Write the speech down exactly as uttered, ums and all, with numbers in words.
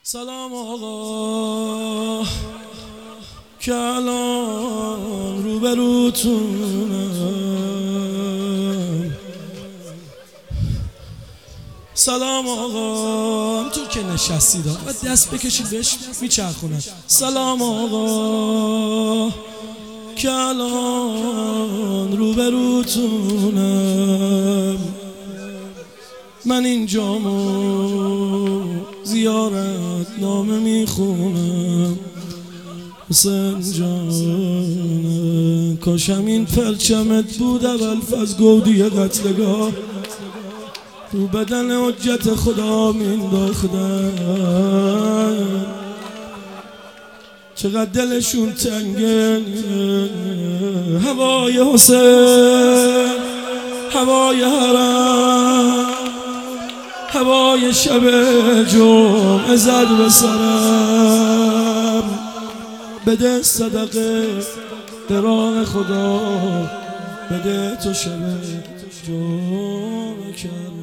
سلام آقا که الان روبروتونم. سلام آقا همطور که نشستید و دست بکشید بهش میچرخونن. سلام آقا که الان روبروتونم. من اینجامو زیارت نامه میخونم. حسین جان کاشم این پرچمت بود اول از گودی قتلگاه رو بدن حجت خدا مینداختن. چقدر دلشون تنگه. هوای حسین، هوای حرم، هوای شب جمعه زد به سرم. بده صدقه به راه خدا، بده تو شب جمعه کرم.